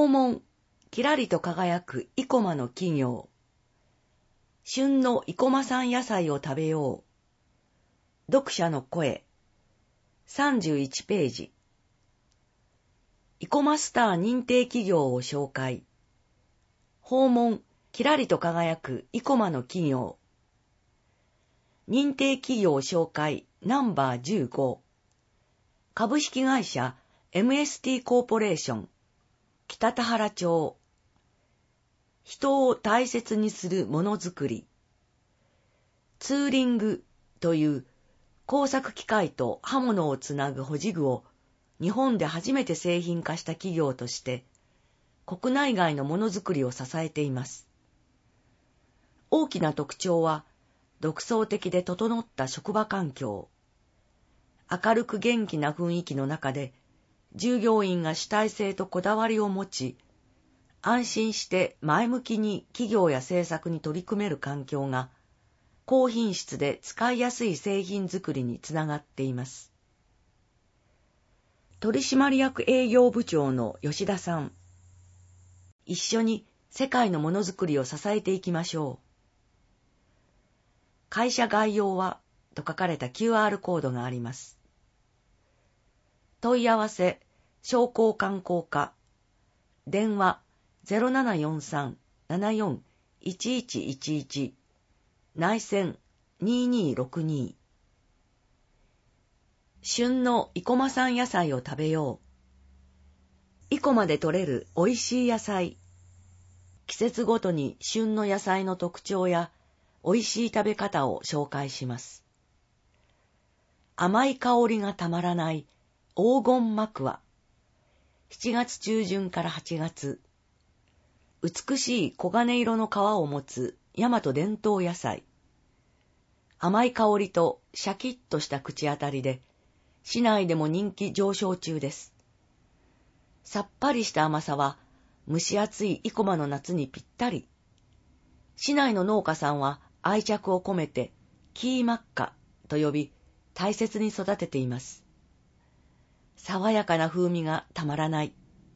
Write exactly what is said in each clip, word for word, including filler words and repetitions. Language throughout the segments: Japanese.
門、きらりと輝く生駒の企業。旬の生駒産野菜を食べよう。読者の声。さんじゅういちページ。生駒スター認定企業を紹介。訪問、きらりと輝く生駒の企業。認定企業紹介ナンバーじゅうご。株式会社 エムエスティー コーポレーション。北田原町。人を大切にするものづくり。ツーリングという工作機械と刃物をつなぐ保持具を日本で初めて製品化した企業として国内外のものづくりを支えています。大きな特徴は独創的で整った職場環境。明るく元気な雰囲気の中で従業員が主体性とこだわりを持ち、安心して前向きに企業や政策に取り組める環境が高品質で使いやすい製品作りにつながっています。取締役営業部長の吉田さん。一緒に世界のものづくりを支えていきましょう。会社概要はと書かれた キューアール コードがあります。問い合わせ、商工観光課。電話 ゼロななよんさん ななよん いちいちいちいち。内線ににろくに。旬の生駒産野菜を食べよう。生駒で採れるおいしい野菜。季節ごとに旬の野菜の特徴やおいしい食べ方を紹介します。甘い香りがたまらない黄金マクワ。しちがつ中旬からはちがつ。美しい黄金色の皮を持つ大和伝統野菜。甘い香りとシャキッとした口当たりで、市内でも人気上昇中です。さっぱりした甘さは蒸し暑い生駒の夏にぴったり。市内の農家さんは愛着を込めてキーマッカと呼び大切に育てています。爽やかな風味がたまらない。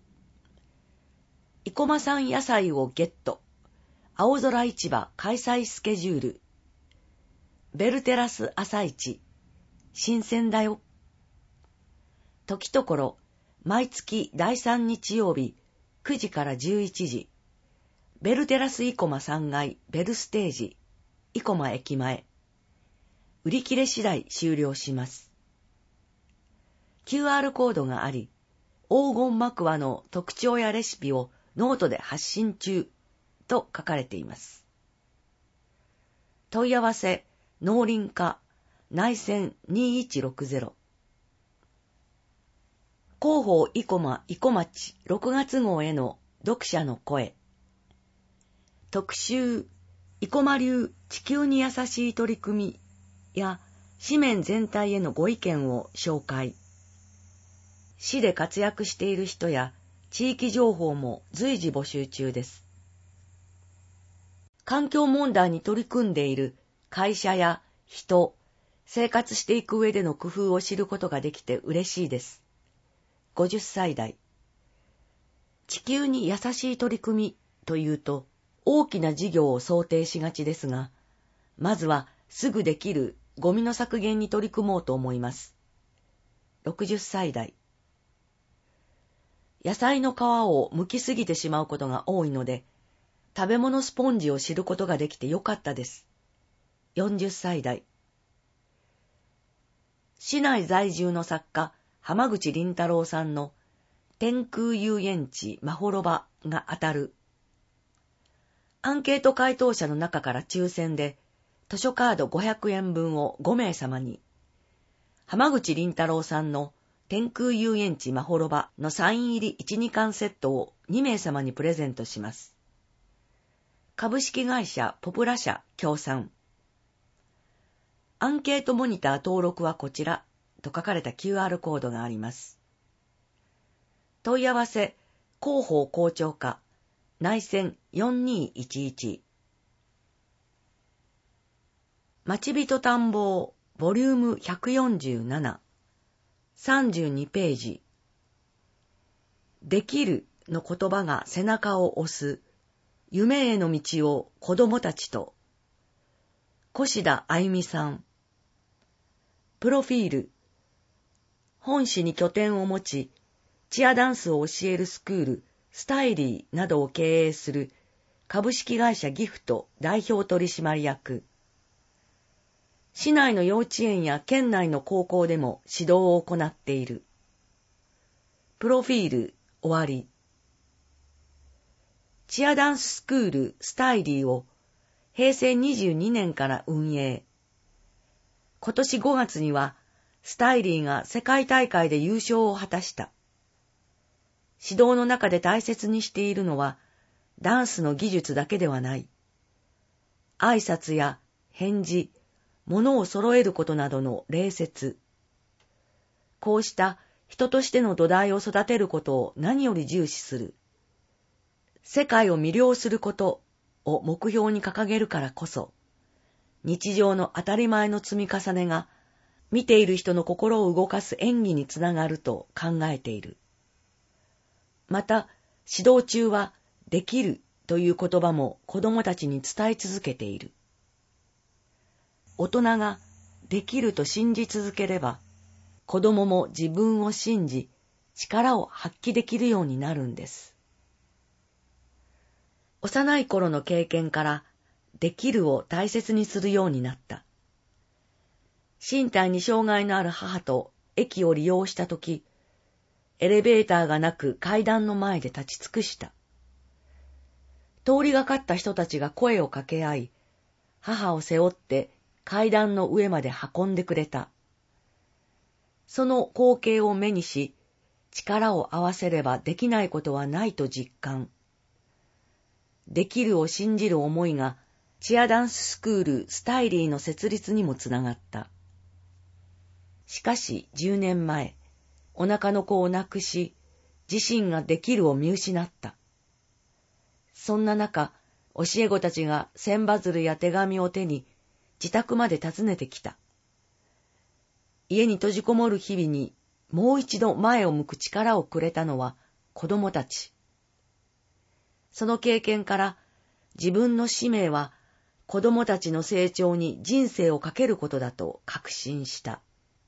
生駒産野菜をゲット。青空市場開催スケジュール。ベルテラス朝市。新鮮だよ。時ところ、毎月だいさん日曜日くじからじゅういちじ。ベルテラス生駒さんがいベルステージ。生駒駅前。売り切れ次第終了します。キューアール コードがあり、黄金マクワの特徴やレシピをノートで発信中と書かれています。問い合わせ、農林課、内線にいちろくゼロ。広報生駒生駒町ろくがつ号への読者の声。特集、生駒流地球に優しい取り組みや紙面全体へのご意見を紹介。市で活躍している人や地域情報も随時募集中です。環境問題に取り組んでいる会社や人、生活していく上での工夫を知ることができて嬉しいです。ごじゅっさい代。地球に優しい取り組みというと大きな事業を想定しがちですが、まずはすぐできるゴミの削減に取り組もうと思います。ろくじゅっさい代。野菜の皮を剥きすぎてしまうことが多いので、食べ物スポンジを知ることができてよかったです。よんじゅっさい代。市内在住の作家、浜口倫太郎さんの天空遊園地まほろばが当たる。アンケート回答者の中から抽選で、図書カードごひゃくえんぶんをごめいさまに、浜口倫太郎さんの天空遊園地まほろばのサイン入りいち、にかんセットをにめいさまにプレゼントします。株式会社ポプラ社協賛。アンケートモニター登録はこちらと書かれた キューアール コードがあります。問い合わせ、広報校長課、内線よんにいちいち。町人探訪ボリュームひゃくよんじゅうなな。さんじゅうにページ。できるの言葉が背中を押す、夢への道を子供たちと、越田あゆみさん。プロフィール。本市に拠点を持ち、チアダンスを教えるスクール、スタイリーなどを経営する株式会社ギフト代表取締役。市内の幼稚園や県内の高校でも指導を行っている。プロフィール終わり。チアダンススクールスタイリーをへいせいにじゅうにねんから運営。今年ごがつにはスタイリーが世界大会で優勝を果たした。指導の中で大切にしているのはダンスの技術だけではない。挨拶や返事、物を揃えることなどの礼節。こうした人としての土台を育てることを何より重視する。世界を魅了することを目標に掲げるからこそ、日常の当たり前の積み重ねが見ている人の心を動かす演技につながると考えている。また、指導中はできるという言葉も子供たちに伝え続けている。大人ができると信じ続ければ、子供も自分を信じ、力を発揮できるようになるんです。幼い頃の経験から、できるを大切にするようになった。身体に障害のある母と駅を利用したとき、エレベーターがなく階段の前で立ち尽くした。通りがかった人たちが声を掛け合い、母を背負って階段の上まで運んでくれた。その光景を目にし、力を合わせればできないことはないと実感。できるを信じる思いが、チアダンススクールスタイリーの設立にもつながった。しかしじゅうねんまえ、お腹の子を亡くし、自身ができるを見失った。そんな中、教え子たちが千羽鶴や手紙を手に、自宅まで訪ねてきた。家に閉じこもる日々に、もう一度前を向く力をくれたのは子供たち。その経験から自分の使命は子供たちの成長に人生をかけることだと確信した。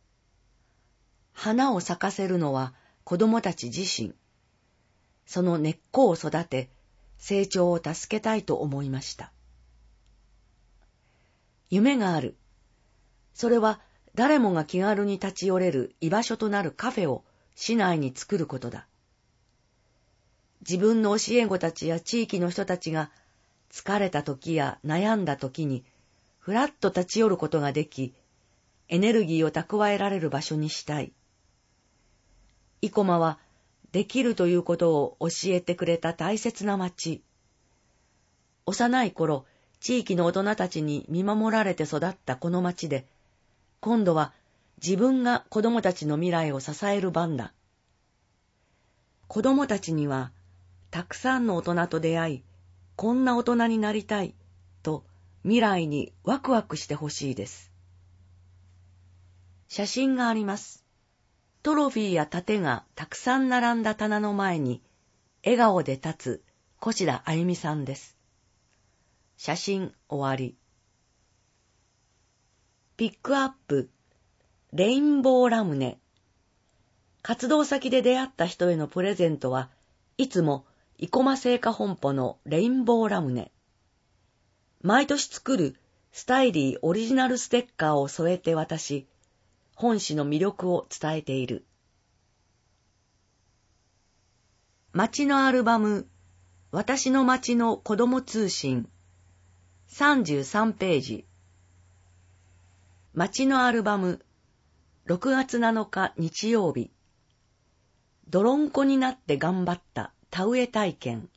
花を咲かせるのは子供たち自身。その根っこを育て、成長を助けたいと思いました。夢がある。それは誰もが気軽に立ち寄れる居場所となるカフェを市内に作ることだ。自分の教え子たちや地域の人たちが疲れた時や悩んだ時にふらっと立ち寄ることができ、エネルギーを蓄えられる場所にしたい。生駒はできるということを教えてくれた大切な町。幼い頃、地域の大人たちに見守られて育ったこの町で、今度は自分が子供たちの未来を支える番だ。子供たちには、たくさんの大人と出会い、こんな大人になりたい、と未来にワクワクしてほしいです。写真があります。トロフィーや盾がたくさん並んだ棚の前に、笑顔で立つ越田あゆみさんです。写真終わり。ピックアップ、レインボーラムネ。活動先で出会った人へのプレゼントはいつも生駒製菓本舗のレインボーラムネ。毎年作るスタイリーオリジナルステッカーを添えて渡し、本誌の魅力を伝えている。街のアルバム、私の街の子供通信、さんじゅうさんページ。街のアルバム、ろくがつなのか日曜日。泥んこになって頑張った田植え体験。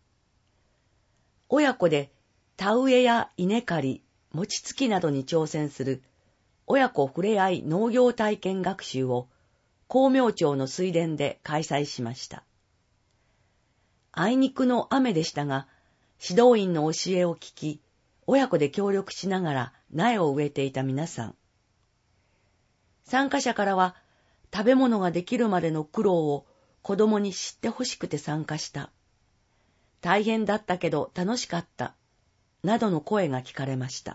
親子で田植えや稲刈り、餅つきなどに挑戦する親子ふれあい農業体験学習を光明町の水田で開催しました。あいにくの雨でしたが、指導員の教えを聞き、親子で協力しながら苗を植えていた皆さん。参加者からは、食べ物ができるまでの苦労を子供に知ってほしくて参加した。大変だったけど楽しかった。などの声が聞かれました。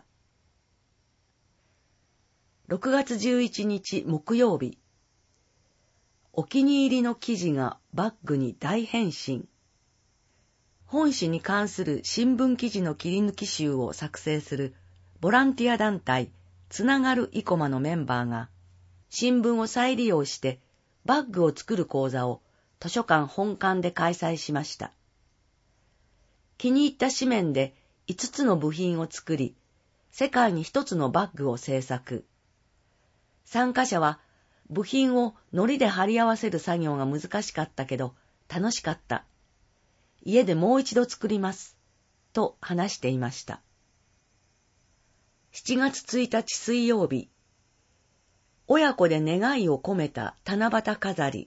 ろくがつじゅういちにち木曜日。お気に入りの記事がバッグに大変身。本誌に関する新聞記事の切り抜き集を作成するボランティア団体つながる生駒のメンバーが新聞を再利用してバッグを作る講座を図書館本館で開催しました。気に入った紙面でいつつの部品を作り、世界にひとつのバッグを製作。参加者は部品を糊で貼り合わせる作業が難しかったけど楽しかった。家でもう一度作ります。と話していました。しちがつついたち水曜日。親子で願いを込めた七夕飾り。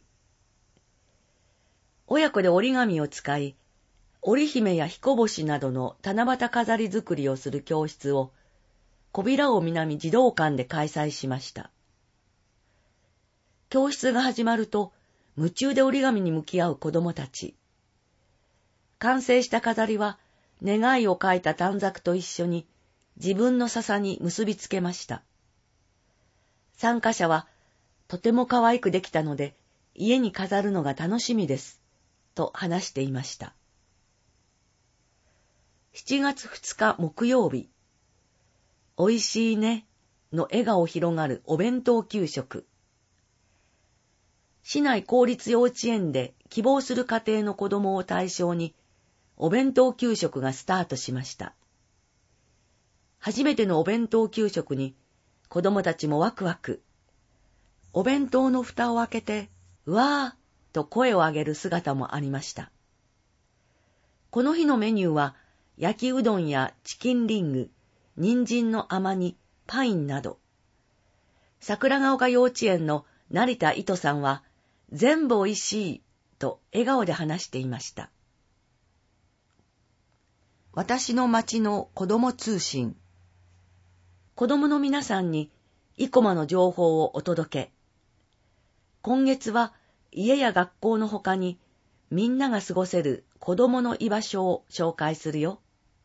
親子で折り紙を使い、織姫や彦星などの七夕飾り作りをする教室を小平尾南児童館で開催しました。教室が始まると夢中で折り紙に向き合う子供たち。完成した飾りは願いを書いた短冊と一緒に自分の笹に結びつけました。参加者はとても可愛くできたので家に飾るのが楽しみですと話していました。しちがつふつか木曜日。おいしいねの笑顔広がるお弁当給食。市内公立幼稚園で希望する家庭の子供を対象にお弁当給食がスタートしました。初めてのお弁当給食に子供たちもワクワク。お弁当の蓋を開けて、うわーと声を上げる姿もありました。この日のメニューは焼きうどんやチキンリング、人参の甘煮、パインなど。桜ヶ丘幼稚園の成田糸さんは、全部おいしいと笑顔で話していました。私の町の子ども通信。子どもの皆さんに生駒の情報をお届け。今月は家や学校のほかにみんなが過ごせる子どもの居場所を紹介するよ。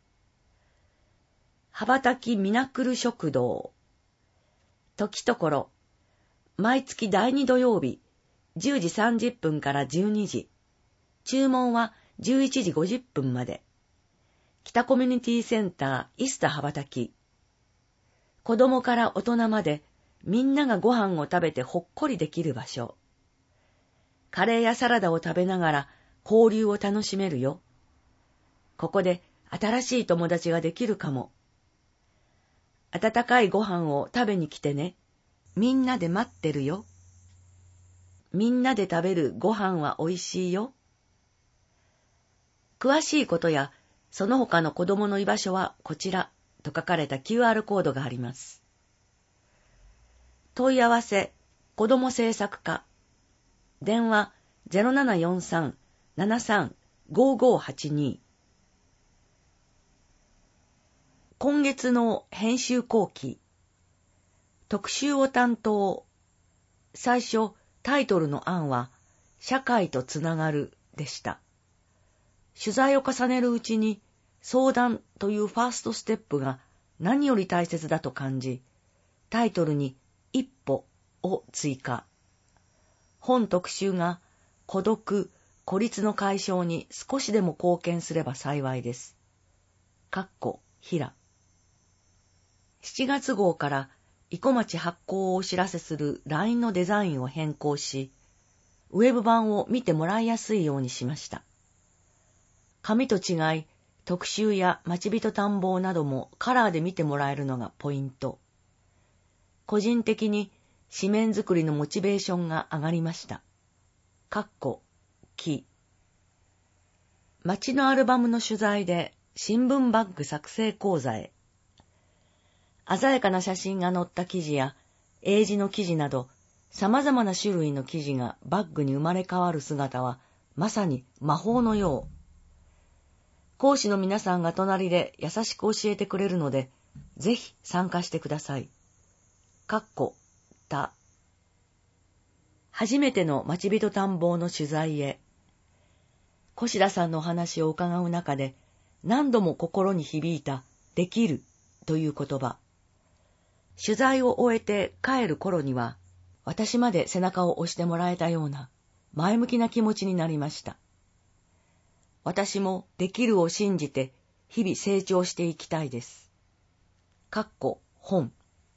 羽ばたきミナクル食堂。時ところ、毎月だいに土曜日、じゅうじさんじゅっぷんからじゅうにじ。注文はじゅういちじごじゅっぷんまで。北コミュニティセンターイスタ羽ばたき。子供から大人までみんながご飯を食べてほっこりできる場所。カレーやサラダを食べながら交流を楽しめるよ。ここで新しい友達ができるかも。温かいご飯を食べに来てね。みんなで待ってるよ。みんなで食べるご飯はおいしいよ。詳しいことやその他の子供の居場所はこちらと書かれた キューアール コードがあります。問い合わせ、子ども政策課。電話 ゼロななよんさん ななさん ごごはちに。今月の編集後期。特集を担当。最初、タイトルの案は、社会とつながるでした。取材を重ねるうちに、相談というファーストステップが何より大切だと感じ、タイトルに一歩を追加。本特集が孤独、孤立の解消に少しでも貢献すれば幸いです。かっこ、ひら。しちがつ号から生駒町発行をお知らせする ライン のデザインを変更し、ウェブ版を見てもらいやすいようにしました。紙と違い、特集や町人探訪などもカラーで見てもらえるのがポイント。個人的に紙面作りのモチベーションが上がりました。かっこ、き。町のアルバムの取材で新聞バッグ作成講座へ。鮮やかな写真が載った記事や英字の記事など様々な種類の記事がバッグに生まれ変わる姿はまさに魔法のよう。講師の皆さんが隣で優しく教えてくれるので、ぜひ参加してください。かっこ、た。 初めての町人探訪の取材へ。小白さんのお話を伺う中で、何度も心に響いた、できるという言葉。取材を終えて帰る頃には、私まで背中を押してもらえたような、前向きな気持ちになりました。私もできるを信じて、日々成長していきたいです。かっこ本。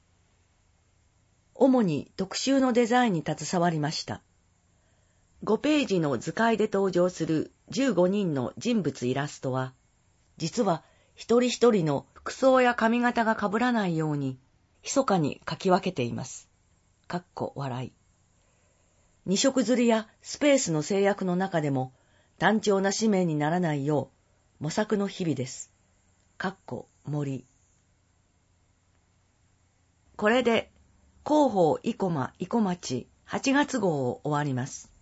主に特集のデザインに携わりました。ごページの図解で登場するじゅうごにんの人物イラストは、実は一人一人の服装や髪型が被らないように、密かに書き分けています。かっこ笑い。二色刷りやスペースの制約の中でも、単調な紙面にならないよう、模索の日々です。かっこ森。これで、広報生駒生駒町はちがつ号を終わります。